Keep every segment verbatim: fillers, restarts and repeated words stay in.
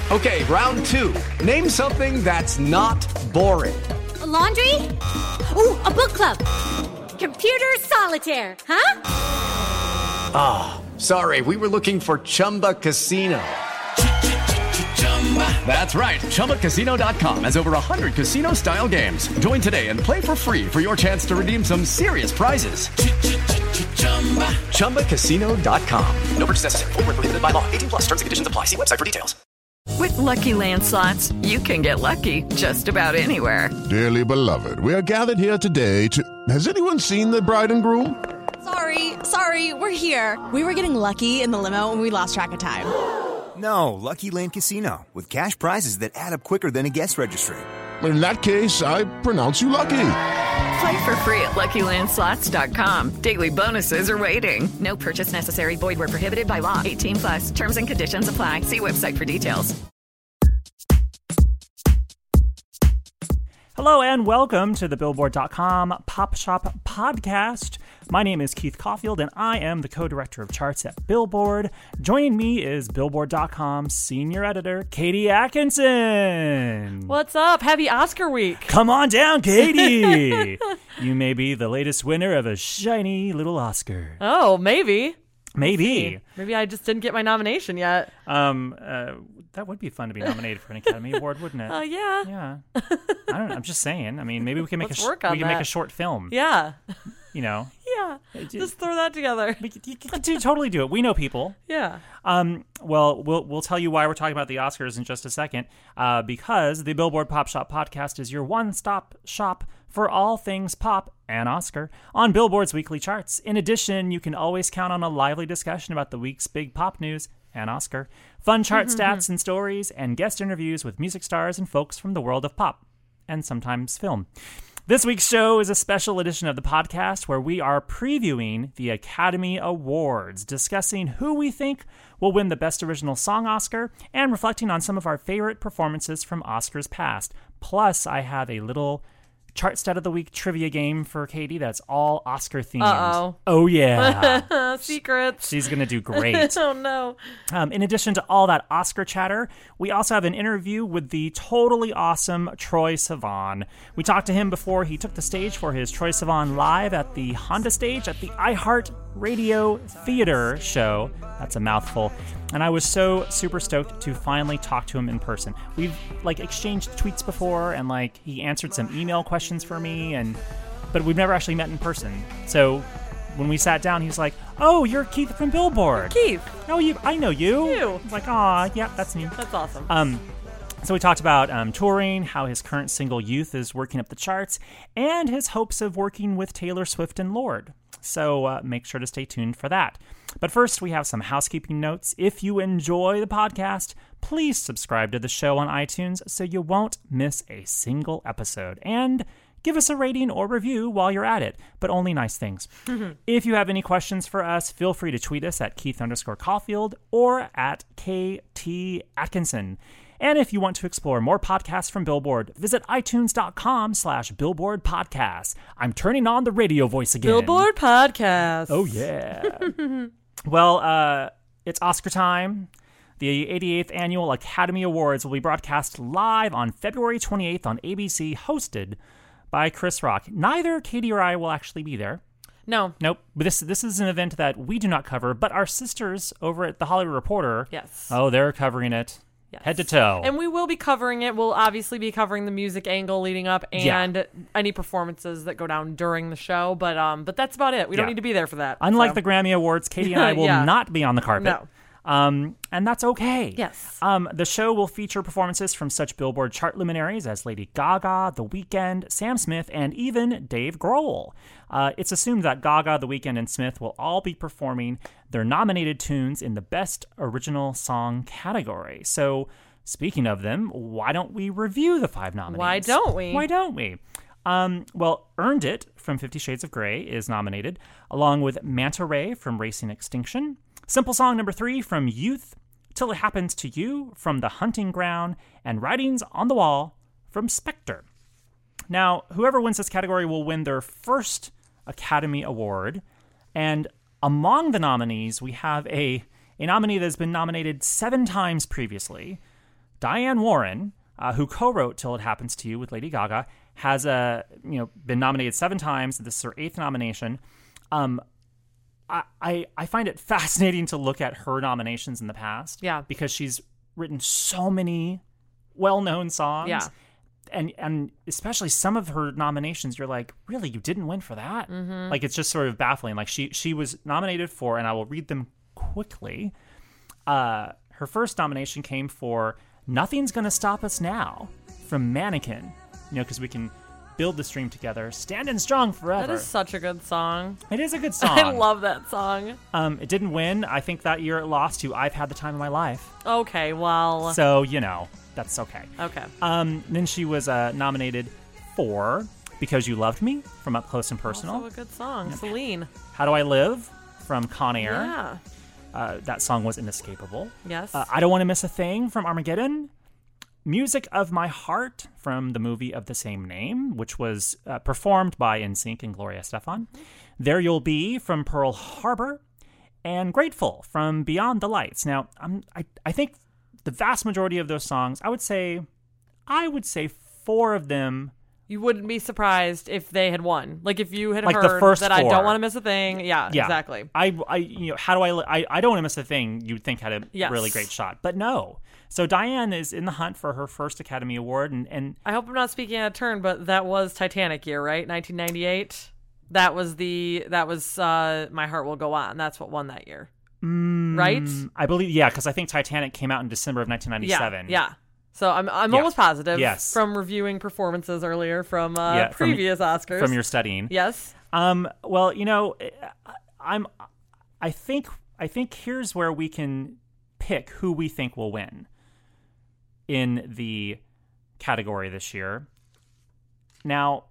Okay, round two. Name something that's not boring. A laundry? Ooh, a book club. Computer solitaire, huh? Ah, oh, sorry, we were looking for Chumba Casino. That's right, Chumba Casino dot com has over one hundred casino-style games. Join today and play for free for your chance to redeem some serious prizes. Chumba Casino dot com. No purchase necessary. Void where prohibited by law. eighteen plus. Terms and conditions apply. See website for details. With Lucky Land Slots, you can get lucky just about anywhere. Dearly beloved, we are gathered here today to... Has anyone seen the bride and groom? Sorry, sorry, we're here. We were getting lucky in the limo and we lost track of time. No, Lucky Land Casino, with cash prizes that add up quicker than a guest registry. In that case, I pronounce you lucky. Play for free at Lucky Land Slots dot com. Daily bonuses are waiting. No purchase necessary. Void where prohibited by law. eighteen plus. Terms and conditions apply. See website for details. Hello and welcome to the Billboard dot com Pop Shop Podcast. My name is Keith Caulfield and I am the co-director of charts at Billboard. Joining me is Billboard dot com senior editor Katie Atkinson. What's up? Happy Oscar week. Come on down, Katie. You may be the latest winner of a shiny little Oscar. Oh, maybe. Maybe. Maybe I just didn't get my nomination yet. Um, uh, that would be fun to be nominated for an Academy Award, wouldn't it? Oh, uh, yeah. Yeah. I don't know. I'm just saying. I mean, maybe we can make Let's a sh- work on we can that. make a short film. Yeah. You know. Yeah. Just throw that together. We could, you could do, totally do it. We know people. Yeah. Um. Well, we'll we'll tell you why we're talking about the Oscars in just a second. Uh, because the Billboard Pop Shop Podcast is your one-stop shop for all things pop and Oscar on Billboard's weekly charts. In addition, you can always count on a lively discussion about the week's big pop news and Oscar, fun chart stats and stories, and guest interviews with music stars and folks from the world of pop, and sometimes film. This week's show is a special edition of the podcast where we are previewing the Academy Awards, discussing who we think will win the Best Original Song Oscar, and reflecting on some of our favorite performances from Oscars past. Plus, I have a little chart stat of the week trivia game for Katie that's all Oscar themed. Uh-oh. Oh, yeah. Secrets. She's going to do great. Oh, no. Um, in addition to all that Oscar chatter, we also have an interview with the totally awesome Troye Sivan. We talked to him before he took the stage for his Troye Sivan Live at the Honda stage at the iHeart Radio Theater show. That's a mouthful. And I was so super stoked to finally talk to him in person. We've like exchanged tweets before, and like he answered some email questions for me, and but we've never actually met in person. So when we sat down, he was like, "Oh, you're Keith from Billboard." Keith. Oh, you? I know you. You. I was like, "Aw, yeah, that's me." That's awesome. Um, so we talked about um, touring, how his current single "Youth" is working up the charts, and his hopes of working with Taylor Swift and Lorde. So uh, make sure to stay tuned for that. But first, we have some housekeeping notes. If you enjoy the podcast, please subscribe to the show on iTunes so you won't miss a single episode. And give us a rating or review while you're at it, but only nice things. Mm-hmm. If you have any questions for us, feel free to tweet us at Keith underscore Caulfield or at K T Atkinson. And if you want to explore more podcasts from Billboard, visit itunes.com slash Billboard Podcasts. I'm turning on the radio voice again. Billboard Podcast. Oh, yeah. Well, uh, it's Oscar time. The eighty-eighth Annual Academy Awards will be broadcast live on February twenty-eighth on A B C, hosted by Chris Rock. Neither Katie or I will actually be there. No. Nope. But this this is an event that we do not cover, but our sisters over at The Hollywood Reporter, yes. Oh, they're covering it. Yes. Head to toe. And we will be covering it. We'll obviously be covering the music angle leading up and yeah. any performances that go down during the show. But um, but that's about it. We don't yeah. need to be there for that. Unlike so. the Grammy Awards, Katie and I will yeah. not be on the carpet. No. Um, and that's okay. Yes. Um, the show will feature performances from such Billboard chart luminaries as Lady Gaga, The Weeknd, Sam Smith, and even Dave Grohl. Uh, it's assumed that Gaga, The Weeknd, and Smith will all be performing their nominated tunes in the Best Original Song category. So, speaking of them, why don't we review the five nominees? Why don't we? Why don't we? Um, well, Earned It from Fifty Shades of Grey is nominated, along with Manta Ray from Racing Extinction, Simple Song Number Three from Youth, Till It Happens to You from The Hunting Ground, and Writings on the Wall from Spectre. Now, whoever wins this category will win their first Academy Award, and among the nominees, we have a, a nominee that has been nominated seven times previously, Diane Warren, uh, who co-wrote Till It Happens to You with Lady Gaga, has a you know been nominated seven times. This is her eighth nomination. Um, I, I I find it fascinating to look at her nominations in the past. Yeah. Because she's written so many well-known songs. Yeah. And and especially some of her nominations, you're like, really, you didn't win for that? Mm-hmm. Like, it's just sort of baffling. Like, she she was nominated for, and I will read them quickly. Uh, her first nomination came for Nothing's Gonna Stop Us Now from Mannequin. You know, because we can build this dream together, standing strong forever. That is such a good song. It is a good song. I love that song. Um, it didn't win. I think that year it lost to I've Had the Time of My Life. Okay, well. So, you know, that's okay. Okay. Um, then she was uh, nominated for Because You Loved Me from Up Close and Personal. Also a good song. Celine. How Do I Live from Con Air. Yeah. Uh, that song was inescapable. Yes. Uh, I Don't Want to Miss a Thing from Armageddon. Music of My Heart from the movie of the same name, which was uh, performed by N Sync and Gloria Estefan. There You'll Be from Pearl Harbor. And Grateful from Beyond the Lights. Now, I'm, I, I think the vast majority of those songs, I would say, I would say four of them. You wouldn't be surprised if they had won. Like, if you had Like heard the first that I four. Don't Want to Miss a Thing. Yeah, Yeah, exactly. I, I, you know, how do I, I, I Don't Want to Miss a Thing, you'd think had a Yes. really great shot. But no. So Diane is in the hunt for her first Academy Award. And, and I hope I'm not speaking out of turn, but that was Titanic year, right? nineteen ninety-eight. That was the, that was uh, My Heart Will Go On. That's what won that year. mm, Right? I believe, yeah, because I think Titanic came out in December of nineteen ninety-seven. Yeah, yeah. So I'm I'm Yeah. almost positive Yes. from reviewing performances earlier from uh, Yeah, from- previous Oscars. From your studying. Yes. Um, well, you know, I'm, I think, I think here's where we can pick who we think will win in the category this year. Now,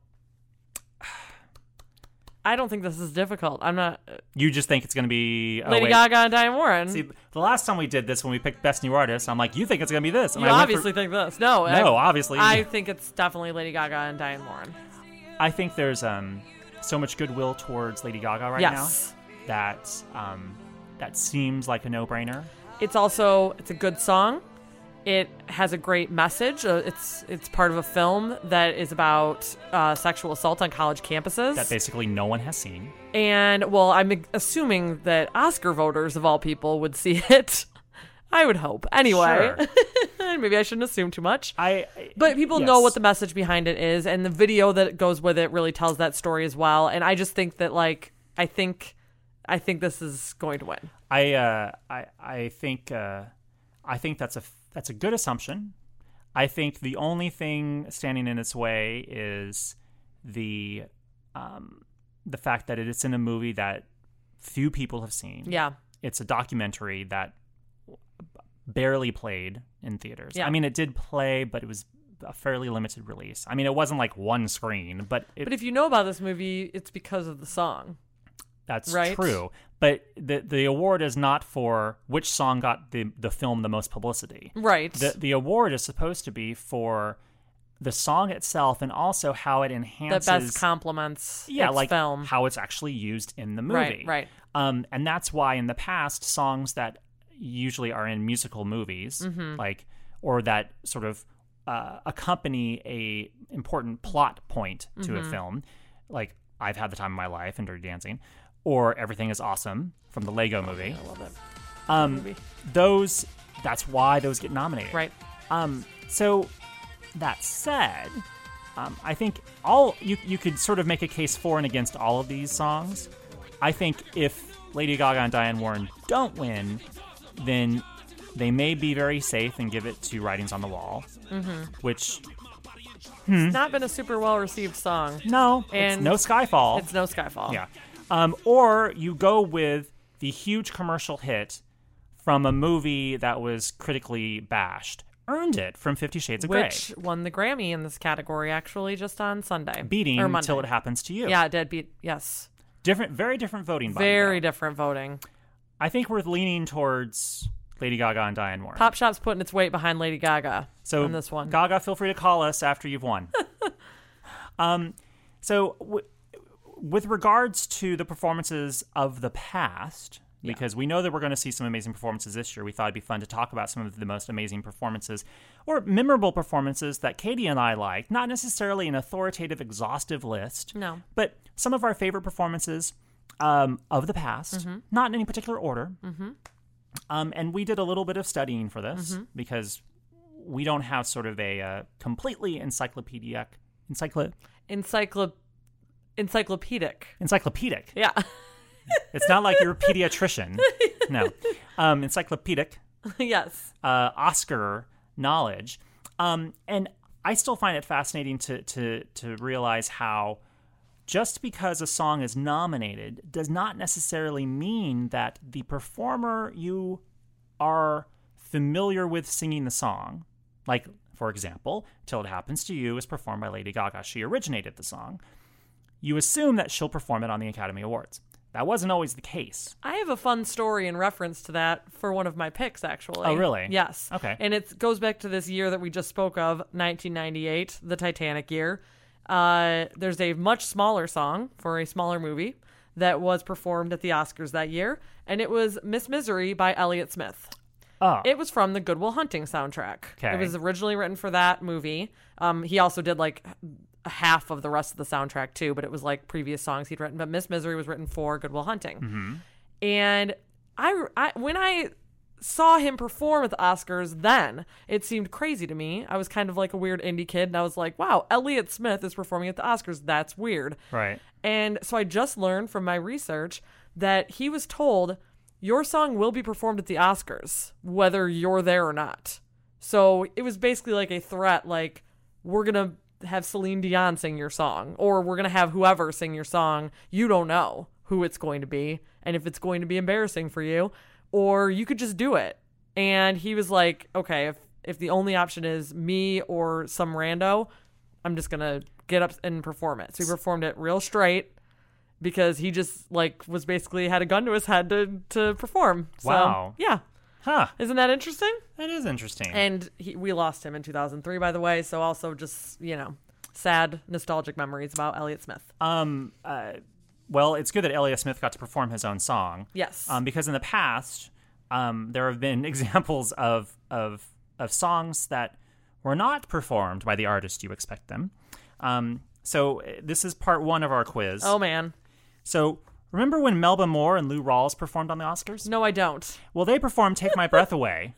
I don't think this is difficult. I'm not. you just think it's going to be oh, Lady wait. Gaga and Diane Warren. See, the last time we did this, when we picked Best New Artist, I'm like, you think it's going to be this? And you I went obviously for, think this. No. No, I, obviously. I think it's definitely Lady Gaga and Diane Warren. I think there's um so much goodwill towards Lady Gaga right Yes. now that um that seems like a no-brainer. It's also it's a good song. It has a great message. Uh, it's it's part of a film that is about uh, sexual assault on college campuses. That basically no one has seen. And, well, I'm assuming that Oscar voters, of all people, would see it. I would hope. Anyway. Sure. Maybe I shouldn't assume too much. I, But people yes. know what the message behind it is, and the video that goes with it really tells that story as well. And I just think that, like, I think I think this is going to win. I uh, I I think uh, I think that's a that's a good assumption. I think the only thing standing in its way is the um, the fact that it's in a movie that few people have seen. Yeah. It's a documentary that barely played in theaters. Yeah. I mean, it did play, but it was a fairly limited release. I mean, it wasn't like one screen, but it, But if you know about this movie, it's because of the song. that's right? true. But the the award is not for which song got the the film the most publicity. Right. The the award is supposed to be for the song itself and also how it That enhances best complements yeah, its like film. how it's actually used in the movie. Right, right. Um, and that's why in the past, songs that usually are in musical movies, Mm-hmm. like or that sort of uh, accompany a important plot point to Mm-hmm. a film, like I've Had the Time of My Life and Dirty Dancing, or Everything Is Awesome from the Lego Movie. I love it. Um, movie. Those, that's why those get nominated. Right. Um, so that said, um, I think all you you could sort of make a case for and against all of these songs. I think if Lady Gaga and Diane Warren don't win, then they may be very safe and give it to Writings on the Wall, Mm-hmm. which It's not been a super well received song. no, And it's no Skyfall. It's no Skyfall. Yeah. Um, or you go with the huge commercial hit from a movie that was critically bashed. Earned it from Fifty Shades of Grey. Which won the Grammy in this category, actually, just on Sunday. Beating or Monday. Till It Happens to You. Yeah, it did beat. Yes. Different, very different voting body. Very though. different voting. I think we're leaning towards Lady Gaga and Diane Warren. Pop Shop's putting its weight behind Lady Gaga so on this one. Gaga, feel free to call us after you've won. um, so w- with regards to the performances of the past, because we know that we're going to see some amazing performances this year. We thought it'd be fun to talk about some of the most amazing performances or memorable performances that Katie and I liked. Not necessarily an authoritative, exhaustive list. No. But some of our favorite performances um, of the past, Mm-hmm. not in any particular order. Mm-hmm. Um, and we did a little bit of studying for this Mm-hmm. because we don't have sort of a uh, completely encyclopedic, encyclo- Encyclo- encyclopedic. encyclopedic. Yeah. It's not like you're a pediatrician. No. Um, encyclopedic Yes. uh, Oscar knowledge. Um, and I still find it fascinating to, to, to realize how just because a song is nominated does not necessarily mean that the performer you are familiar with singing the song, like, for example, Till It Happens to You is performed by Lady Gaga. She originated the song. You assume that she'll perform it on the Academy Awards. That wasn't always the case. I have a fun story in reference to that for one of my picks, actually. Oh, really? Yes. Okay. And it goes back to this year that we just spoke of, nineteen ninety-eight, the Titanic year. Uh, there's a much smaller song for a smaller movie that was performed at the Oscars that year, and it was Miss Misery by Elliott Smith. Oh. It was from the Good Will Hunting soundtrack. Okay. It was originally written for that movie. Um, he also did like half of the rest of the soundtrack too, but it was like previous songs he'd written. But Miss Misery was written for Good Will Hunting. Mm-hmm. And I, I, when I saw him perform at the Oscars then, it seemed crazy to me. I was kind of like a weird indie kid, and I was like, wow, Elliott Smith is performing at the Oscars. That's weird. Right. And so I just learned from my research that he was told, your song will be performed at the Oscars, whether you're there or not. So it was basically like a threat, like, we're going to have Celine Dion sing your song, or we're going to have whoever sing your song. You don't know who it's going to be, and if it's going to be embarrassing for you, or you could just do it. And he was like, okay, if, if the only option is me or some rando, I'm just going to get up and perform it. So he performed it real straight, because he just like was basically had a gun to his head to to perform. So, Wow. yeah. Huh. Isn't that interesting? That is interesting. And he, we lost him in two thousand three, by the way. So also just, you know, sad, nostalgic memories about Elliott Smith. Um. Uh, well, it's good that Elliott Smith got to perform his own song. Yes. Um. Because in the past, um, there have been examples of of of songs that were not performed by the artist you expect them. Um. So uh, this is part one of our quiz. Oh, man. So remember when Melba Moore and Lou Rawls performed on the Oscars? No, I don't. Well, they performed "Take My Breath Away,"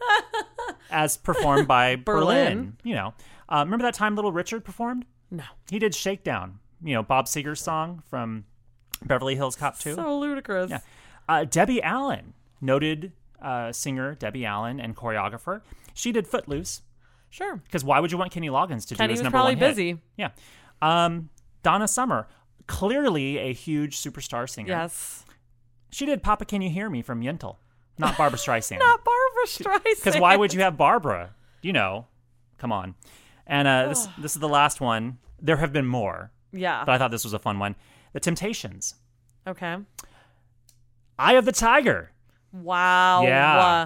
as performed by Berlin. Berlin. You know, uh, remember that time Little Richard performed? No. He did "Shakedown." You know, Bob Seger's song from Beverly Hills Cop two. So ludicrous. Yeah. Uh, Debbie Allen, noted uh, singer Debbie Allen and choreographer, she did "Footloose." Sure. Because why would you want Kenny Loggins to Kenny do his was number probably one hit? busy. Yeah. Um, Donna Summer, clearly a huge superstar singer. Yes. She did "Papa Can You Hear Me" from Yentl, not Barbra Streisand. Not Barbra Streisand. Because why would you have Barbara? You know, come on. And uh, this this is the last one. There have been more, Yeah. but I thought this was a fun one. The Temptations, Okay. "Eye of the Tiger." Wow. Yeah.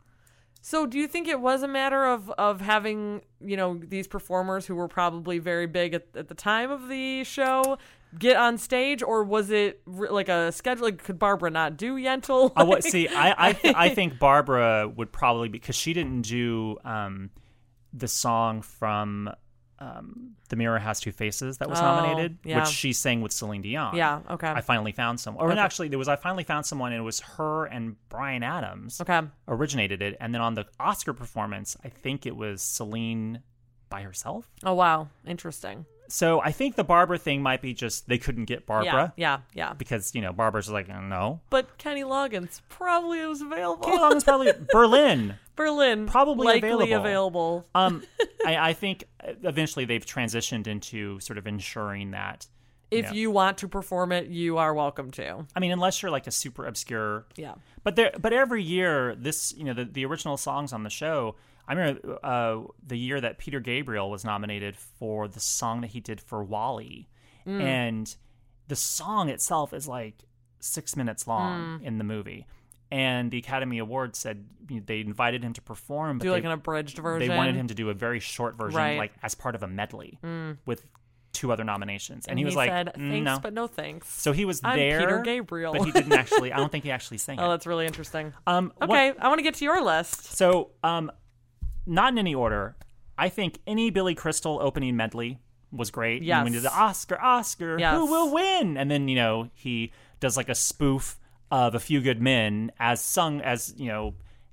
So do you think it was a matter of, of having, you know, these performers who were probably very big at, at the time of the show get on stage, or was it re- like a schedule? Like, could Barbara not do Yentl? Uh, what, see, I I, th- I think Barbara would probably, because she didn't do um, the song from um, "The Mirror Has Two Faces" that was Oh, nominated, yeah. which she sang with Celine Dion. Yeah, okay. I finally found someone. Or Okay. actually, there was I finally found someone, and it was her and Bryan Adams. Okay. Originated it, and then on the Oscar performance, I think it was Celine by herself. Oh, wow. Interesting. So I think the Barbara thing might be just they couldn't get Barbara. Yeah, yeah, yeah. Because, you know, Barbara's like, no. But Kenny Loggins probably was available. Kenny Loggins probably Berlin. Berlin. Probably likely available. available. Um, I, I think eventually they've transitioned into sort of ensuring that. If know, you want to perform it, you are welcome to. I mean, unless you're like a super obscure. Yeah. But there, but every year, this, you know, the, the original songs on the show. I remember uh, the year that Peter Gabriel was nominated for the song that he did for WALL-E, Mm. and the song itself is like six minutes long Mm. in the movie. And the Academy Awards said they invited him to perform, but Do they, like an abridged version. they wanted him to do a very short version, Right. like as part of a medley Mm. with two other nominations, and, And he was he like, said, "Mm, "Thanks, no." but no thanks." So he was I'm there, Peter Gabriel. but he didn't actually. I don't think he actually sang it. Oh, that's really interesting. Um, okay, what- I want to get to your list. So, um, not in any order. I think any Billy Crystal opening medley was great. Yes. When he did the Oscar, Oscar, Yes. who will win? And then, you know, he does like a spoof of A Few Good Men as sung as, you know,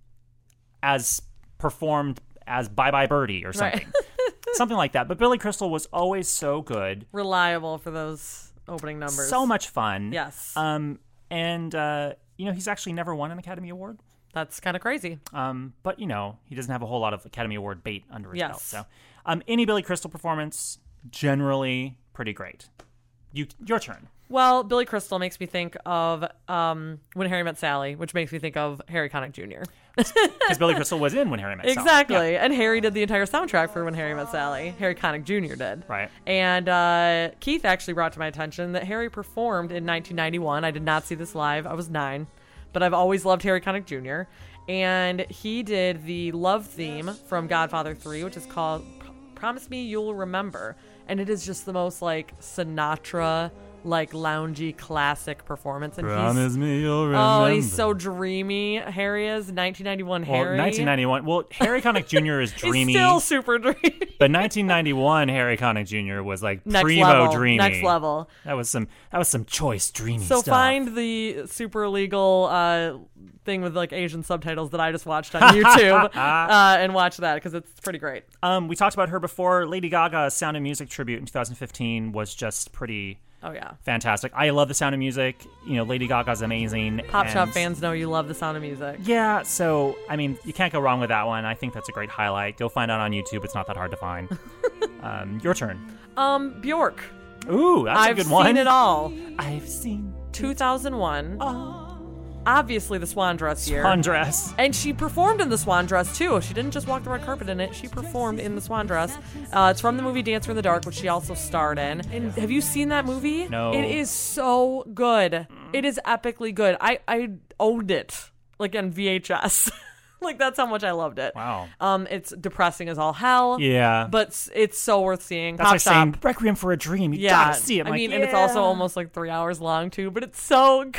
as performed as Bye Bye Birdie or something. Right. Something like that. But Billy Crystal was always so good. Reliable for those opening numbers. So much fun. Yes. Um, and, uh, you know, he's actually never won an Academy Award. That's kind of crazy. Um, but, you know, he doesn't have a whole lot of Academy Award bait under his Yes. belt. So, um, any Billy Crystal performance, generally pretty great. You, your turn. Well, Billy Crystal makes me think of um, When Harry Met Sally, which makes me think of Harry Connick Junior Because Billy Crystal was in When Harry Met Sally. Exactly. Yeah. And Harry did the entire soundtrack for When Harry Met Sally. Harry Connick Junior did. Right. And uh, Keith actually brought to my attention that Harry performed in nineteen ninety-one. I did not see this live. I was nine. But I've always loved Harry Connick Junior And he did the love theme from Godfather three, which is called Promise Me You'll Remember. And it is just the most, like, Sinatra, like, loungy, classic performance. And Promise he's, me you'll remember. Oh, he's so dreamy. Harry is nineteen ninety-one Well, Harry. nineteen ninety-one. Well, Harry Connick Junior is dreamy. He's still super dreamy. But nineteen ninety-one Harry Connick Junior was like Next primo level. dreamy. Next level. That was some. That was some choice dreamy So stuff. find the super legal uh, thing with like Asian subtitles that I just watched on YouTube uh, and watch that because it's pretty great. Um, we talked about her before. Lady Gaga's Sound of Music tribute in two thousand fifteen was just pretty. Oh yeah, fantastic. I love the Sound of Music. You know, Lady Gaga's amazing. Pop Shop and- fans know you love the Sound of Music. Yeah, so I mean, you can't go wrong with that one. I think that's a great highlight. Go find out on YouTube. It's not that hard to find. um, your turn. Um, Bjork. Ooh, that's I've a good one. seen it all. I've seen two thousand one. Oh. Obviously, the swan dress year. Swan dress. And she performed in the swan dress, too. She didn't just walk the red carpet in it. She performed in the swan dress. Uh, it's from the movie Dancer in the Dark, which she also starred in. And have you seen that movie? No. It is so good. It is epically good. I, I owned it, like, on V H S. Like, that's how much I loved it. Wow. Um, it's depressing as all hell. Yeah. But s- it's so worth seeing. That's Pop like Shop. saying Requiem for a Dream. You Yeah. gotta see it. I'm I like, mean, and it's also yeah. almost like three hours long, too. But it's so good.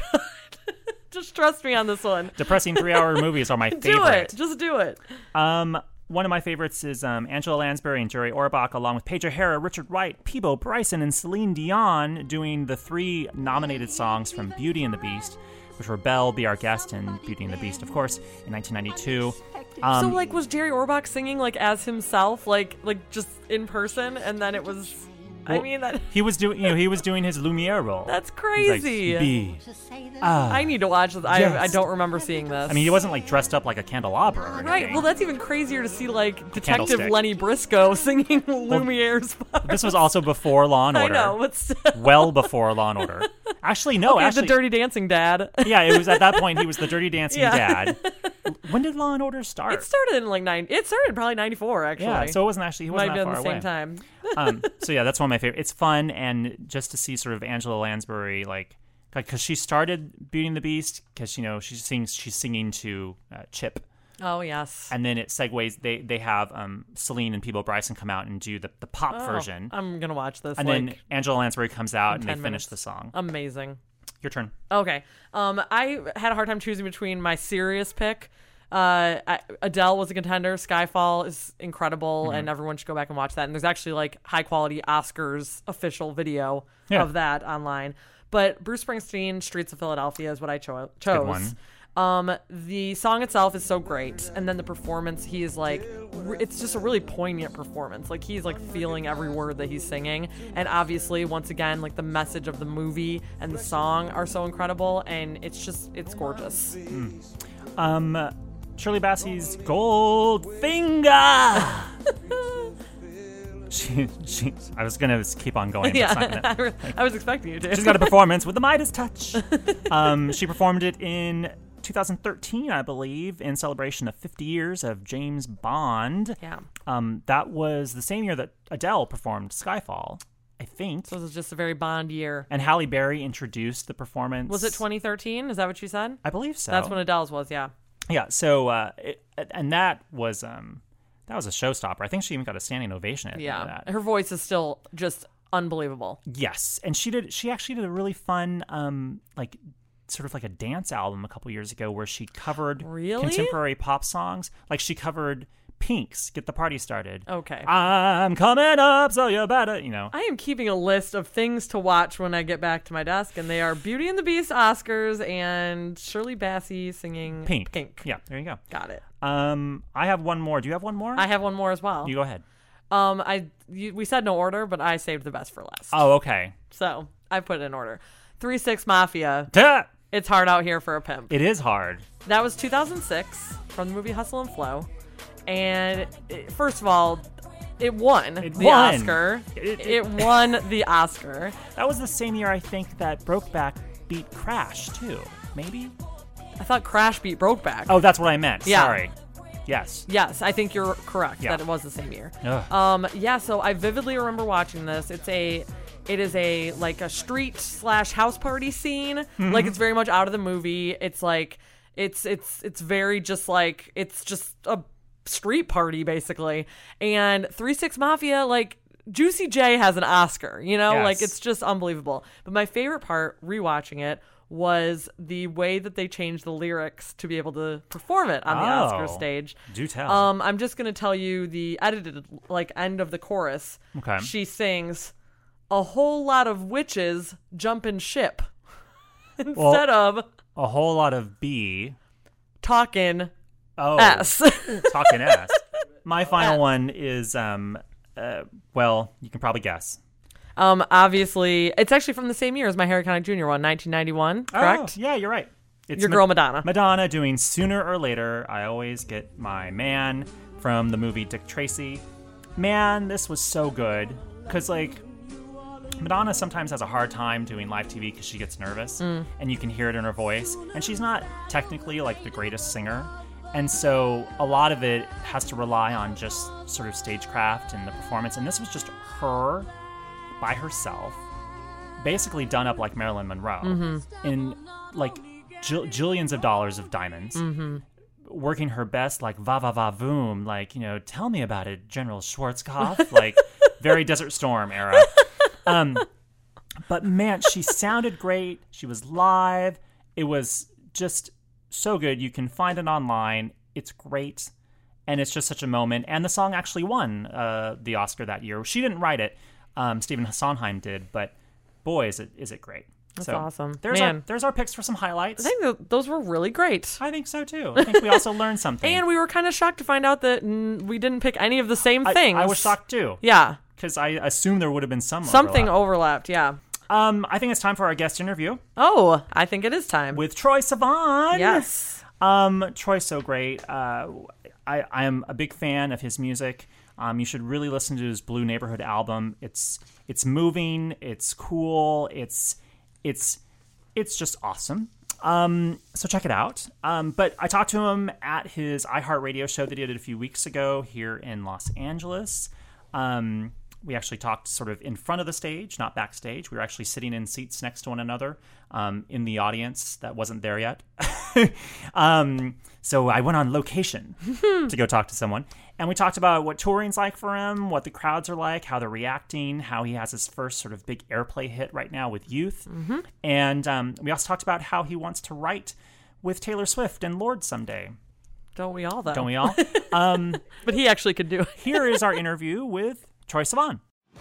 Just trust me on this one. Depressing three-hour movies are my Do favorite. it. Just do it. Um, one of my favorites is um, Angela Lansbury and Jerry Orbach, along with Paige O'Hara, Richard Wright, Peebo Bryson, and Celine Dion, doing the three nominated songs from Beauty and the Beast, which were Belle, Be Our Guest, and Beauty and the Beast, of course, in nineteen ninety-two. Um, So, like, was Jerry Orbach singing, like, as himself, like, like just in person, and then it was, I well, mean, that he was doing, you know, he was doing his Lumiere role. that's He's crazy. like, Be. Ah. I need to watch this. I, Yes. I don't remember seeing this. I mean, he wasn't like dressed up like a candelabra or anything. Right, well, that's even crazier to see, like, Detective candlestick. Lenny Briscoe singing Lumiere's part. This was also before Law and I Order. know, but still. Well before Law and Order. Actually, no. Okay, actually, the Dirty Dancing dad. yeah, it was at that point he was the Dirty Dancing Yeah. dad. When did Law and Order start? It started in, like, nine. It started probably ninety-four, actually. Yeah, so it wasn't actually he Might wasn't have that been far the same away. time. um, so yeah, that's one of my favorite. It's fun, and just to see sort of Angela Lansbury, like, because she started Beauty and the Beast, because you know she sings, she's singing to uh, Chip, Oh, yes. and then it segues. They they have um, Celine and Peebo Bryson come out and do the the pop Oh, version, I'm going to watch this. and like, then Angela Lansbury comes out in and they ten finish minutes. the song. Amazing. Your turn. Okay. Um, I had a hard time choosing between my serious pick. Uh, I, Adele was a contender. Skyfall is incredible, Mm-hmm. and everyone should go back and watch that. And there's actually like high quality Oscars official video Yeah. of that online. But Bruce Springsteen, "Streets of Philadelphia" is what I cho- chose. Good one. Um, the song itself is so great, and then the performance, he is like, re- it's just a really poignant performance. Like, he's like feeling every word that he's singing, and obviously, once again, like the message of the movie and the song are so incredible, and it's just, it's gorgeous. Um, Shirley Bassey's Goldfinger. she, she. I was gonna keep on going. But it's not Yeah, gonna, I was expecting you to. she's got a performance with the Midas touch. Um, she performed it in two thousand thirteen, I believe, in celebration of fifty years of James Bond. Yeah. Um, that was the same year that Adele performed Skyfall, I think. So this is just a very Bond year. And Halle Berry introduced the performance. Was it twenty thirteen? Is that what you said? I believe so. That's when Adele's was, yeah. Yeah. So, uh, it, and that was um, that was a showstopper. I think she even got a standing ovation at the end Yeah. of that. Her voice is still just unbelievable. Yes, and she did. She actually did a really fun, um, like, sort of like a dance album a couple years ago where she covered Really? contemporary pop songs. Like she covered Pink's "Get the Party Started." Okay. I'm coming up, so you better, you know. I am keeping a list of things to watch when I get back to my desk, and they are Beauty and the Beast Oscars and Shirley Bassey singing Pink. Pink. Yeah, there you go. Got it. Um, I have one more. Do you have one more? I have one more as well. You go ahead. Um, I you, we said no order, but I saved the best for last. Oh, okay. So I put it in order. three six Mafia. Duh! It's hard out here for a pimp. It is hard. That was two thousand six from the movie Hustle and Flow. And it, first of all, it won It the won. Oscar. It- It, it- won the Oscar. That was the same year I think that Brokeback beat Crash too. Maybe. I thought Crash beat Brokeback. Oh, that's what I meant. Yeah. Sorry. Yes. Yes, I think you're correct Yeah. that it was the same year. Ugh. Um, yeah, so I vividly remember watching this. It's a, it is a like a street slash house party scene. Mm-hmm. Like it's very much out of the movie. It's like it's it's it's very just like it's just a street party basically. And three six Mafia, like Juicy J has an Oscar. You know, Yes. like it's just unbelievable. But my favorite part rewatching it was the way that they changed the lyrics to be able to perform it on the Oh. Oscar stage. Do tell. Um, I'm just gonna tell you the edited like end of the chorus. Okay. She sings, "A whole lot of witches jumping ship," instead Well- of A whole lot of B. talking Oh. S. Talking S. My final one is, um, uh, well, you can probably guess. um, obviously, it's actually from the same year as my Harry Connick Junior one, nineteen ninety-one. Correct? Oh, yeah, you're right. It's Your girl Madonna. Madonna doing Sooner or Later. I always get my man from the movie Dick Tracy. Man, this was so good. Because, like, Madonna sometimes has a hard time doing live T V because she gets nervous. Mm. And you can hear it in her voice. And she's not technically, like, the greatest singer. And so a lot of it has to rely on just sort of stagecraft and the performance. And this was just her by herself, basically done up like Marilyn Monroe Mm-hmm. in like j- jillions of dollars of diamonds, Mm-hmm. working her best, like va va va voom, like, you know, tell me about it, General Schwarzkopf, like very Desert Storm era. Um, but man, she sounded great. She was live. It was just so good. You can find it online. It's great. And it's just such a moment. And the song actually won uh, the Oscar that year. She didn't write it. Um, Stephen Sondheim did, but boy, is it is it great. That's so awesome. There's Man. our there's our picks for some highlights. I think that those were really great. I think so too. I think we also learned something. And we were kind of shocked to find out that mm, we didn't pick any of the same I, things. I was shocked too. Yeah. Because I assumed there would have been some Something overlap. overlapped, yeah. Um, I think it's time for our guest interview Oh, I think it is time. with Troye Sivan. Yes. Um, Troy's so great. Uh, I I am a big fan of his music. Um, you should really listen to his Blue Neighborhood album. It's it's moving. It's cool. It's it's it's just awesome. Um, so check it out. Um, but I talked to him at his iHeartRadio show that he did a few weeks ago here in Los Angeles. Um, we actually talked sort of in front of the stage, not backstage. We were actually sitting in seats next to one another um, in the audience that wasn't there yet. um, so I went on location to go talk to someone. And we talked about what touring's like for him, what the crowds are like, how they're reacting, how he has his first sort of big airplay hit right now with Youth. Mm-hmm. And um, we also talked about how he wants to write with Taylor Swift and Lorde someday. Don't we all, though? Don't we all? um, But he actually could do it. here is our interview with Troye Sivan.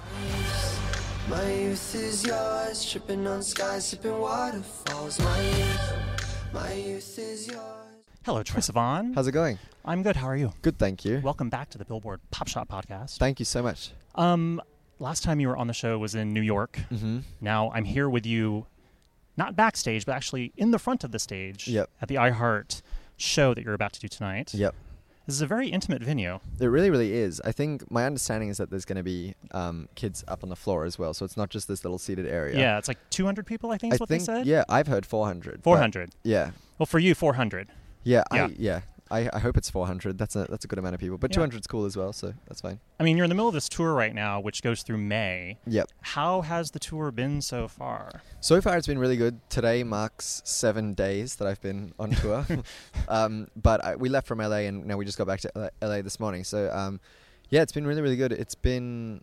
My youth is yours, tripping on skies, sipping waterfalls. My youth, my youth is yours. Hello, Troye Sivan. How's it going? I'm good. How are you? Good, thank you. Welcome back to the Billboard Pop Shop Podcast. Thank you so much. Um, last time you were on the show was in New York. Mm-hmm. Now I'm here with you, not backstage, but actually in the front of the stage Yep. at the iHeart show that you're about to do tonight. Yep. This is a very intimate venue. It really, really is. I think my understanding is that there's going to be um, kids up on the floor as well, so it's not just this little seated area. Yeah, it's like two hundred people, I think is I what think, they said. yeah, I've heard four hundred. four hundred. But yeah. Well, for you, four hundred. Yeah, Yeah. I, yeah. I, I hope it's four hundred. That's a that's a good amount of people. But Yeah. two hundred is cool as well, so that's fine. I mean, you're in the middle of this tour right now, which goes through May. Yep. How has the tour been so far? So far, it's been really good. Today marks seven days that I've been on tour. um, but I, we left from L A and now we just got back to L A this morning. So um, yeah, it's been really, really good. It's been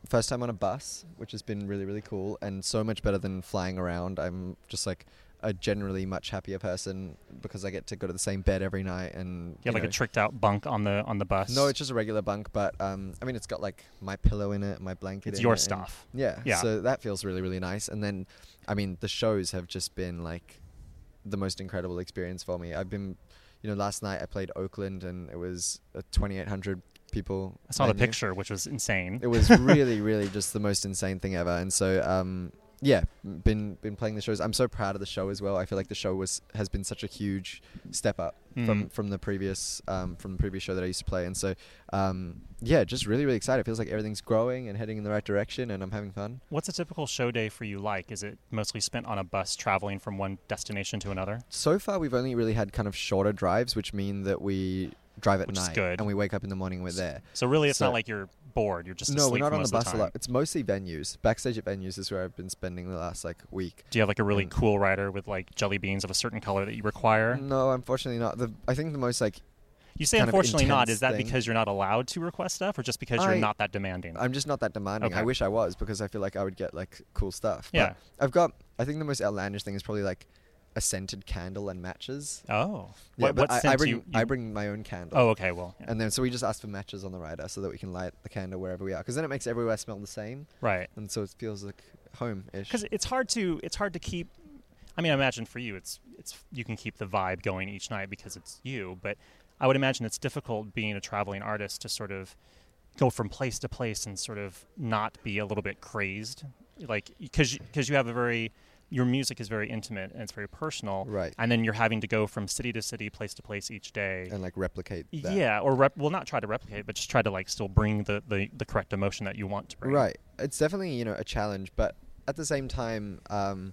first time on a bus, which has been really, really cool and so much better than flying around. I'm just like a generally much happier person because I get to go to the same bed every night. And you have like know, a tricked out bunk on the on the bus? No, it's just a regular bunk, but um, I mean, it's got like my pillow in it, my blanket It's in your it, stuff. Yeah, Yeah. So that feels really, really nice. And then, I mean, the shows have just been like the most incredible experience for me. I've been, you know, last night I played Oakland and it was a twenty-eight hundred people. I saw the venue. picture, which was insane. It was really, really just the most insane thing ever. And so, um, yeah, been been playing the shows. I'm so proud of the show as well. I feel like the show was has been such a huge step up Mhm. from from the previous um, from the previous show that I used to play. And so, um, yeah, just really, really excited. It feels like everything's growing and heading in the right direction, and I'm having fun. What's a typical show day for you like? Is it mostly spent on a bus traveling from one destination to another? So far, we've only really had kind of shorter drives, which mean that we drive at Which is night good. and we wake up in the morning and we're there. So really, it's So- not like you're bored. You're just no, we're asleep not for on the most bus of a the lot. time. It's mostly venues. Backstage at venues is where I've been spending the last like week. Do you have like a really And- cool rider with like jelly beans of a certain color that you require? No, unfortunately not. The I think the most like You say kind of unfortunately not. intense Is that thing- because you're not allowed to request stuff, or just because I- you're not that demanding? I'm just not that demanding. Okay. I wish I was because I feel like I would get like cool stuff. But Yeah. I've got. I think the most outlandish thing is probably like a scented candle and matches. Oh. Yeah, What- but what I, I scent bring you- I you- bring my own candle. Oh, okay. Well, yeah. And then so we just ask for matches on the rider so that we can light the candle wherever we are, because then it makes everywhere smell the same. Right. And so it feels like home-ish. Because it's hard to it's hard to keep. I mean, I imagine for you, it's it's you can keep the vibe going each night because it's you. But I would imagine it's difficult being a traveling artist to sort of go from place to place and sort of not be a little bit crazed, like because because you have a very your music is very intimate and it's very personal, Right. And then you're having to go from city to city, place to place each day, and like replicate that. yeah, or rep- well, not try to replicate, but just try to like still bring the, the, the correct emotion that you want to bring. Right. It's definitely, you know, a challenge, but at the same time, um,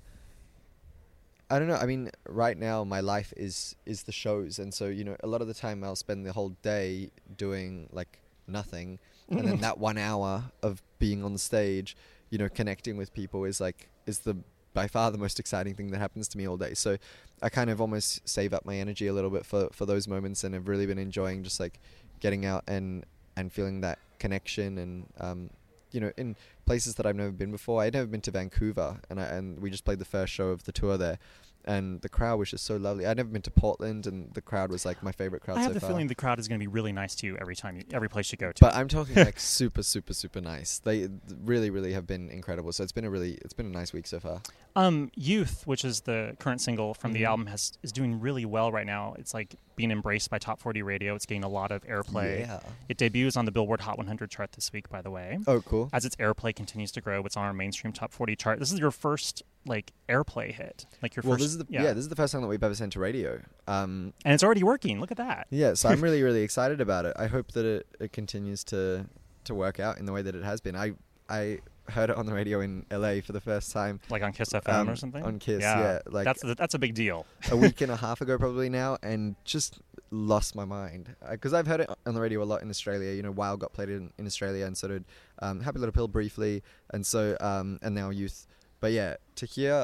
I don't know. I mean, right now my life is is the shows, and so you know, a lot of the time I'll spend the whole day doing like nothing, and then that one hour of being on the stage, you know, connecting with people is like is the by far the most exciting thing that happens to me all day. So I kind of almost save up my energy a little bit for for those moments, and have really been enjoying just like getting out and and feeling that connection and um, you know, in places that I've never been before. I'd never been to Vancouver, and I, and we just played the first show of the tour there, and the crowd was just so lovely. I'd never been to Portland, and the crowd was like my favorite crowd I have so the far. feeling the crowd is going to be really nice to you every time, you, every place you go to. But I'm talking like super, super, super nice. They really, really have been incredible. So it's been a really, it's been a nice week so far. Um, Youth, which is the current single from the Mhm. album, has is doing really well right now. It's like being embraced by Top forty Radio. It's getting a lot of airplay. Yeah. It debuts on the Billboard Hot one hundred chart this week, by the way. Oh, cool. As its airplay continues to grow, it's on our mainstream Top forty chart. This is your first like airplay hit, like your Well, first. this is the yeah. this is the first time that we've ever sent to radio. Um, and it's already working. Look at that. yeah, so I'm really, really excited about it. I hope that it, it continues to to work out in the way that it has been. I I heard it on the radio in L A for the first time, Like on Kiss F M um, or something. on Kiss, yeah, like that's a, that's a big deal. a week and a half ago probably now, and just lost my mind because I've heard it on the radio a lot in Australia. You know, Wild got played in, in Australia, and so did um, Happy Little Pill briefly, and so um, and now Youth. But yeah, to hear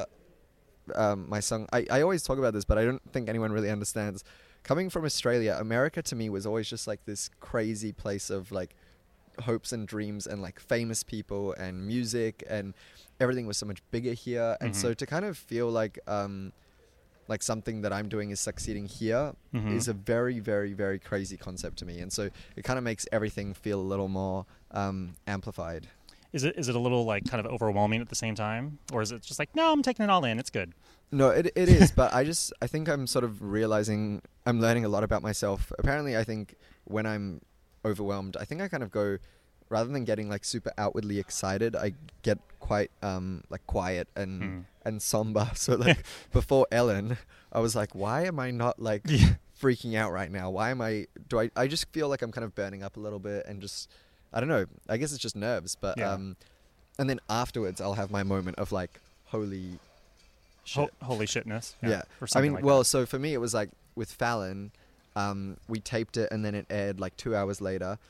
um, my song, I, I always talk about this, but I don't think anyone really understands. Coming from Australia, America to me was always just like this crazy place of like hopes and dreams and like famous people and music, and everything was so much bigger here. And Mhm. so to kind of feel like um, like something that I'm doing is succeeding here Mhm. is a very, very, very crazy concept to me. And so it kind of makes everything feel a little more um, amplified. Is it is it a little like kind of overwhelming at the same time, or is it just like no, I'm taking it all in, it's good? No, it it is, but I just I think I'm sort of realizing I'm learning a lot about myself. Apparently, I think when I'm overwhelmed, I think I kind of go, rather than getting like super outwardly excited, I get quite um like quiet and Mm. and somber. So like before Ellen, I was like, why am I not like Yeah. freaking out right now? Why am I? Do I? I just feel like I'm kind of burning up a little bit and just I don't know. I guess it's just nerves, but Yeah. um, and then afterwards I'll have my moment of like holy shit. Ho- holy shitness. Yeah. or I something mean, like well, that. so for me, it was like with Fallon, um, we taped it and then it aired like two hours later.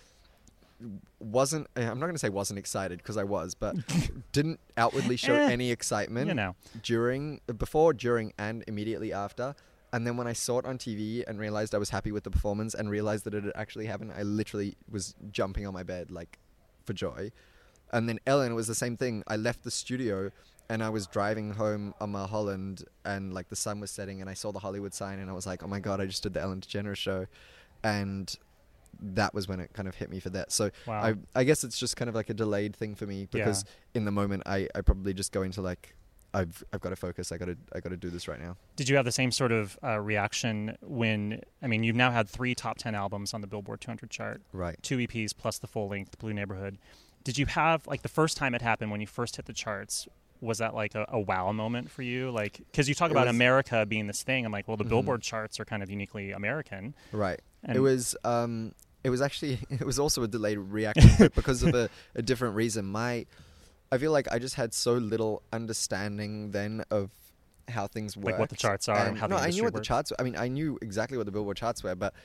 Wasn't, I'm not going to say wasn't excited because I was, but didn't outwardly show Eh, any excitement you know. during, before, during, and immediately after. And then when I saw it on T V and realized I was happy with the performance and realized that it had actually happened, I literally was jumping on my bed like for joy. And then Ellen was the same thing. I left the studio and I was driving home on Mulholland and like the sun was setting and I saw the Hollywood sign and I was like, oh my God, I just did the Ellen DeGeneres show. And that was when it kind of hit me for that. So wow. I I guess it's just kind of like a delayed thing for me because yeah. in the moment I, I probably just go into like, I've I've got to focus. I got to I got to do this right now. Did you have the same sort of uh, reaction when, I mean, you've now had three top ten albums on the Billboard two hundred chart. Right. Two E Ps plus the full length Blue Neighborhood. Did you have, like the first time it happened when you first hit the charts, was that like a, a wow moment for you? Like, because you talk it about was, America being this thing. I'm like, well, the mm-hmm. Billboard charts are kind of uniquely American. Right. And it was um it was actually it was also a delayed reaction, but because of a, a different reason. My I feel like I just had so little understanding then of how things work. Like what the charts are and, and how no, the industry I knew what works. the charts were. I mean, I knew exactly what the Billboard charts were, but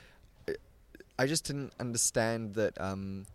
I just didn't understand that. Um,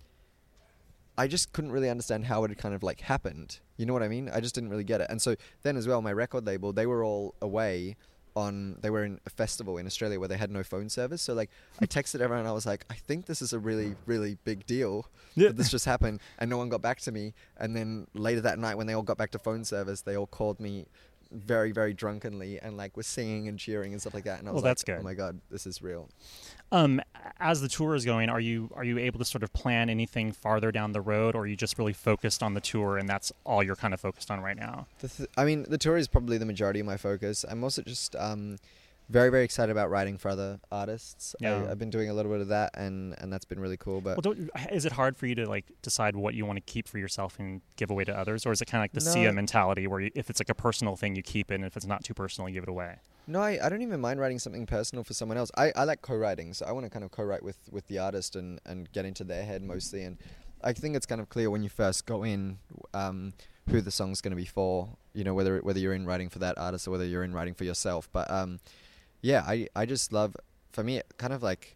I just couldn't really understand how it had kind of like happened. You know what I mean? I just didn't really get it. And so then as well, my record label, they were all away on, they were in a festival in Australia where they had no phone service. So like I texted everyone and I was like, I think this is a really, really big deal yeah. that this just happened. And no one got back to me. And then later that night when they all got back to phone service, they all called me very, very drunkenly and like was singing and cheering and stuff like that. And I was well, like, that's good. Oh my God, this is real. Um, as the tour is going, are you are you able to sort of plan anything farther down the road, or are you just really focused on the tour and that's all you're kind of focused on right now? The th- I mean, the tour is probably the majority of my focus. I'm also just um, very, very excited about writing for other artists. Yeah. I, I've been doing a little bit of that, and, and that's been really cool. But well, don't, is it hard for you to like decide what you want to keep for yourself and give away to others, or is it kind of like the no. Sia mentality, where you, if it's like a personal thing, you keep it, and if it's not too personal, you give it away? No, I, I don't even mind writing something personal for someone else. I, I like co-writing, so I want to kind of co-write with, with the artist and, and get into their head mostly. And I think it's kind of clear when you first go in um, who the song's going to be for, you know, whether whether you're in writing for that artist or whether you're in writing for yourself. But um, yeah, I, I just love, for me, it kind of like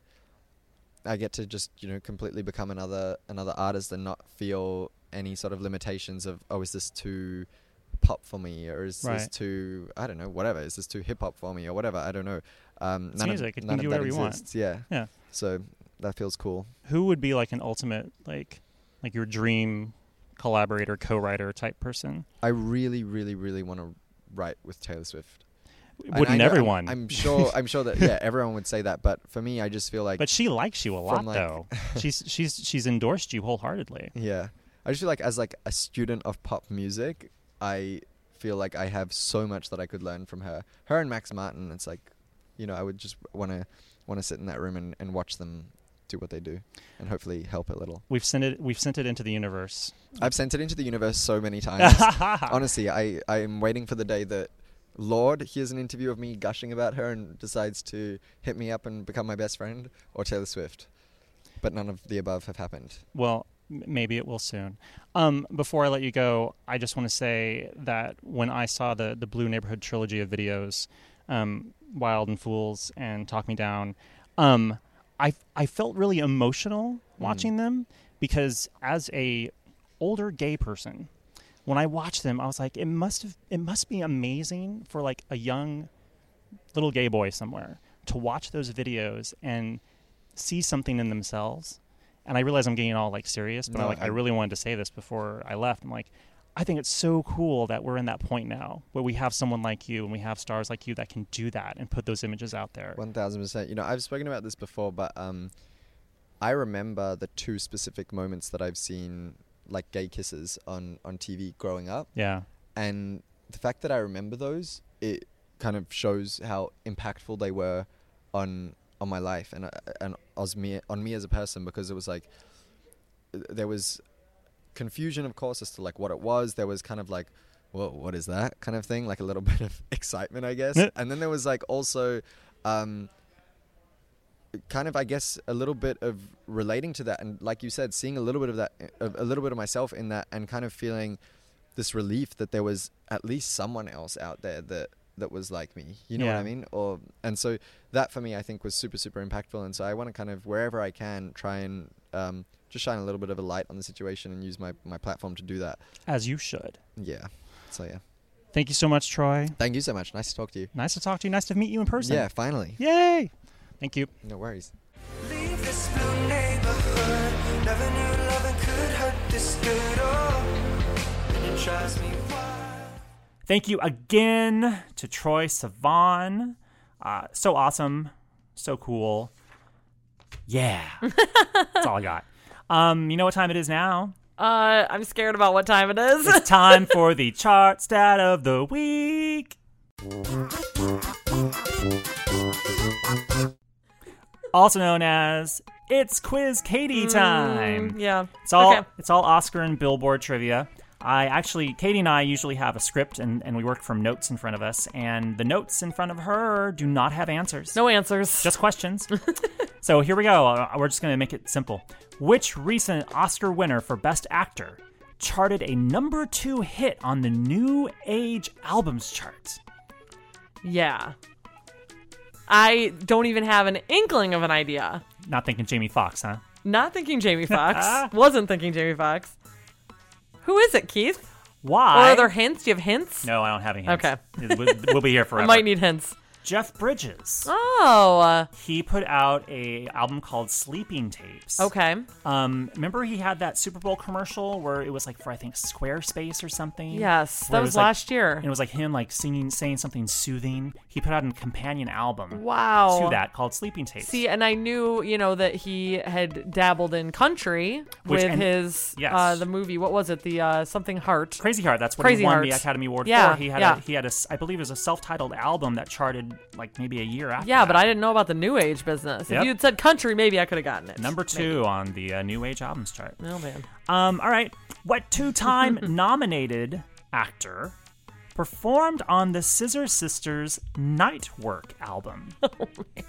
I get to just, you know, completely become another another artist and not feel any sort of limitations of, oh, is this too pop for me, or is right. this too, I don't know, whatever, is this too hip hop for me or whatever, I don't know. Um, it's none music, of, you none can do of that whatever exists. you want. Yeah. Yeah. So that feels cool. Who would be like an ultimate, like, like your dream collaborator, co-writer type person? I really, really, really want to write with Taylor Swift. Wouldn't know, everyone? I'm, I'm sure. I'm sure that yeah, everyone would say that. But for me, I just feel like. But she likes you a lot, like though. she's she's she's endorsed you wholeheartedly. Yeah, I just feel like as like a student of pop music, I feel like I have so much that I could learn from her. Her and Max Martin. It's like, you know, I would just want to want to sit in that room and, and watch them do what they do, and hopefully help a little. We've sent it. We've sent it into the universe. I've sent it into the universe so many times. Honestly, I I am waiting for the day that Lord hears an interview of me gushing about her and decides to hit me up and become my best friend, or Taylor Swift. But none of the above have happened. Well, m- maybe it will soon. Um, before I let you go, I just want to say that when I saw the, the Blue Neighborhood trilogy of videos, um, Wild and Fools and Talk Me Down, um, I, I felt really emotional watching mm. them, because as a older gay person, when I watched them, I was like, it must have, it must be amazing for like a young little gay boy somewhere to watch those videos and see something in themselves. And I realize I'm getting all like serious, but no, I'm like, I, I really wanted to say this before I left. I'm like, I think it's so cool that we're in that point now where we have someone like you and we have stars like you that can do that and put those images out there. one thousand percent. You know, I've spoken about this before, but um, I remember the two specific moments that I've seen like gay kisses on, on T V growing up. Yeah. And the fact that I remember those, it kind of shows how impactful they were on on my life and uh, and as me, on me as a person, because it was like, there was confusion, of course, as to like what it was. There was kind of like, whoa, what is that kind of thing? Like a little bit of excitement, I guess. And then there was like also um, kind of, I guess, a little bit of relating to that. And like you said, seeing a little bit of that, a, a little bit of myself in that, and kind of feeling this relief that there was at least someone else out there that that was like me, you know yeah. what I mean? Or and so that for me, I think, was super, super impactful. And so I want to kind of, wherever I can, try and um, just shine a little bit of a light on the situation and use my, my platform to do that. As you should. Yeah. So, yeah. Thank you so much, Troy. Thank you so much. Nice to talk to you. Nice to talk to you. Nice to meet you in person. Yeah, finally. Yay! Thank you. No worries. Leave this blue neighborhood. Never knew loving could hurt this good. Oh. Thank you again to Troye Sivan. Uh, so awesome. So cool. Yeah. That's all I got. Um, you know what time it is now? Uh, I'm scared about what time it is. It's time for the chart stat of the week. Also known as It's Quiz Katie time. Mm, yeah. It's all okay. it's all Oscar and Billboard trivia. I actually, Katie and I usually have a script, and, and we work from notes in front of us, and the notes in front of her do not have answers. No answers. Just questions. So here we go. Uh, we're just going to make it simple. Which recent Oscar winner for Best Actor charted a number two hit on the New Age Albums chart? Yeah. I don't even have an inkling of an idea. Not thinking Jamie Foxx, huh? Not thinking Jamie Foxx. Wasn't thinking Jamie Foxx. Who is it, Keith? Why? Or are there hints? Do you have hints? No, I don't have any hints. Okay. We'll, we'll be here forever. I might need hints. Jeff Bridges. Oh. He put out a album called Sleeping Tapes. Okay. Um, remember he had that Super Bowl commercial where it was like for, I think, Squarespace or something? Yes, that Where it was like- last year. And it was like him like singing, saying something soothing. He put out a companion album Wow. to that called Sleeping Tapes. See, and I knew, you know, that he had dabbled in country Which- with and- his, yes. uh, the movie, what was it? The uh, Something Heart. Crazy Heart. That's what Crazy he won Heart. the Academy Award Yeah, for. He had yeah. a, he had a, I believe it was a self-titled album that charted like maybe a year after. Yeah, that. but I didn't know about the New Age business. Yep. If you had said country, maybe I could have gotten it. Number two on the uh, New Age Albums chart. Oh, man. Um, all right. What two-time nominated actor performed on the Scissor Sisters' Night Work album? Oh, man.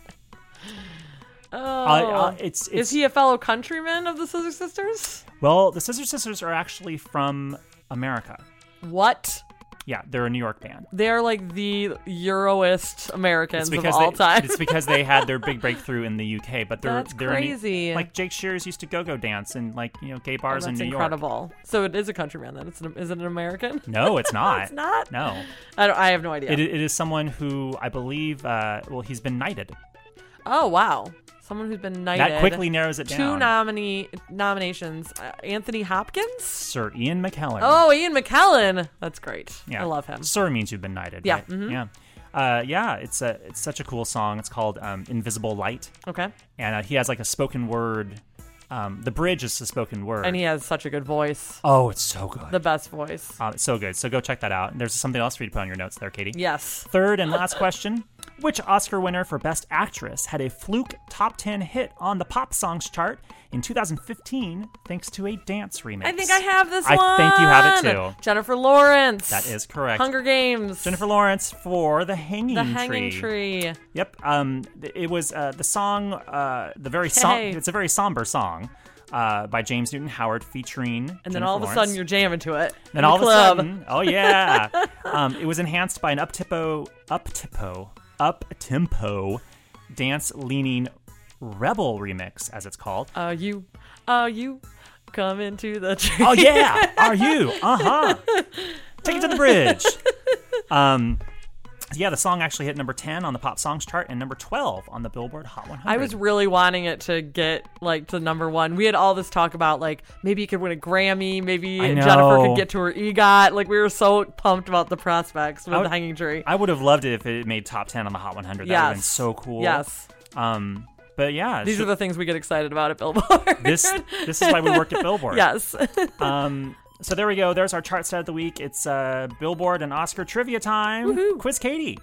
Oh. Uh, uh, it's, it's Is he a fellow countryman of the Scissor Sisters? Well, the Scissor Sisters are actually from America. What? Yeah, they're a New York band. They're like the Euroist Americans It's of because all they, time. It's because they had their big breakthrough in the U K, but they're That's they're in- crazy. like Jake Shears used to go-go dance in like you know gay bars Oh, in that's New incredible. So it is a countryman then. It's an, is it an American? York. No, it's not. It's not? No, I, don't, I have no idea. it, it is someone who I believe. Uh, well, he's been knighted. Oh, wow. Someone who's been knighted. That quickly narrows it Two down. nominee nominations. Uh, Anthony Hopkins? Sir Ian McKellen. Oh, Ian McKellen. That's great. yeah, I love him. Sir means you've been knighted. Yeah, right? mhm. yeah, uh, yeah. It's a it's such a cool song. It's called um, "Invisible Light." Okay. And uh, he has like a spoken word. Um, the bridge is a spoken word. And he has such a good voice. Oh, it's so good. The best voice. Uh, it's so good. So go check that out. And there's something else for you to put on your notes there, Katie. Yes. Third and last question. Which Oscar winner for Best Actress had a fluke top ten hit on the pop songs chart in two thousand fifteen thanks to a dance remix? I think I have this I one. think you have it too. Jennifer Lawrence. That is correct. Hunger Games. Jennifer Lawrence for The Hanging The Tree. Hanging Tree. Yep. Um, th- it was uh, the song, uh, the very som- Hey. It's a very somber song uh, by James Newton Howard featuring And then Jennifer all of a Lawrence. sudden you're jamming to it. Then in all the of a club. sudden, oh yeah, um, it was enhanced by an up-tempo, up-tempo, up-tempo, dance-leaning rebel remix, as it's called. Are you, are you coming to the tree? Oh yeah, are you? Uh huh. Take it to the bridge. Um, yeah, the song actually hit number ten on the pop songs chart and number twelve on the Billboard Hot one hundred. I was really wanting it to get like to number one. We had all this talk about like maybe he could win a Grammy, maybe I Jennifer know. could get to her EGOT. Like we were so pumped about the prospects with I The would- Hanging Tree. I would have loved it if it made top ten on the Hot one hundred. That would have been Yes. so cool. Yes. Um, but yeah, These sh- are the things we get excited about at Billboard. this this is why we work at Billboard. Yes. Um, so there we go. There's our chart set of the week. It's uh, Billboard and Oscar trivia time. Woohoo. Quiz Katie.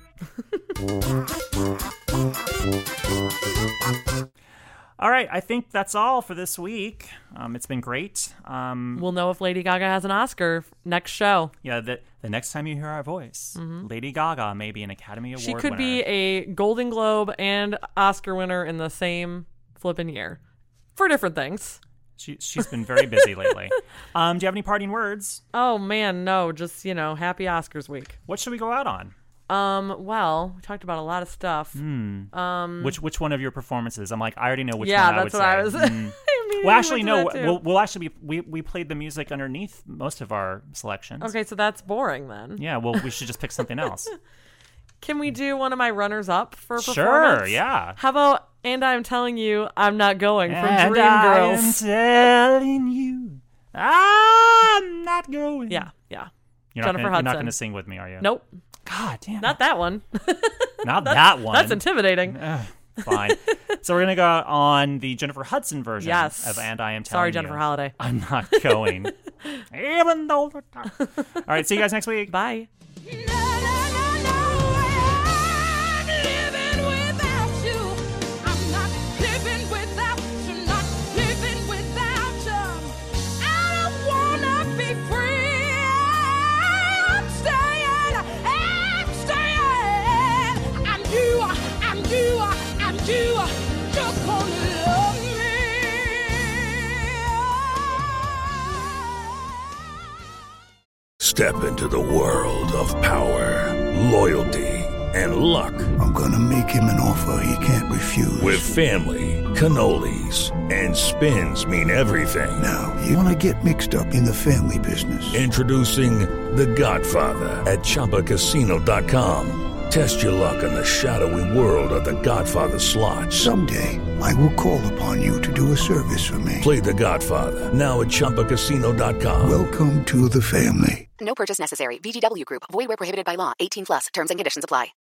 All right, I think that's all for this week. Um, it's been great. Um, We'll know if Lady Gaga has an Oscar next show. yeah, the, the next time you hear our voice, Lady Gaga may be an Academy Award Mm-hmm. She could winner. be a Golden Globe and Oscar winner in the same flipping year for different things. She, she's been very busy lately. Um, do you have any parting words? Oh man, no, just, you know, happy Oscars week. What should we go out on? Um, well, we talked about a lot of stuff. Hmm. Um, Which which one of your performances? I'm like, I already know which yeah, one I that's would what say. I was. Mm. I immediately Well, actually, went to no. that, too. We'll, we'll actually be we we played the music underneath most of our selections. Okay, so that's boring then. Yeah. Well, we should just pick something else. Can we do one of my runners up for a Sure, performance? yeah. How about "And I'm Telling You I'm Not Going" from And Dreamgirls? I am telling you, I'm not going. Yeah, yeah. You're not Jennifer gonna, You're not Hudson. going to sing with me, are you? Nope. God damn. Not that one. Not That's- that one. That's intimidating. Ugh, fine. So we're going to go on the Jennifer Hudson version Yes. of And I Am Telling Sorry, You. Jennifer Holliday. I'm not going. Even though. All right, see you guys next week. Bye. Step into the world of power, loyalty, and luck. I'm gonna make him an offer he can't refuse. With family, cannolis, and spins mean everything. Now, you wanna get mixed up in the family business. Introducing The Godfather at Chumba Casino dot com. Test your luck in the shadowy world of The Godfather slot. Someday, I will call upon you to do a service for me. Play The Godfather now at Chumba Casino dot com. Welcome to the family. No purchase necessary. V G W Group. Void where prohibited by law. eighteen plus. Terms and conditions apply.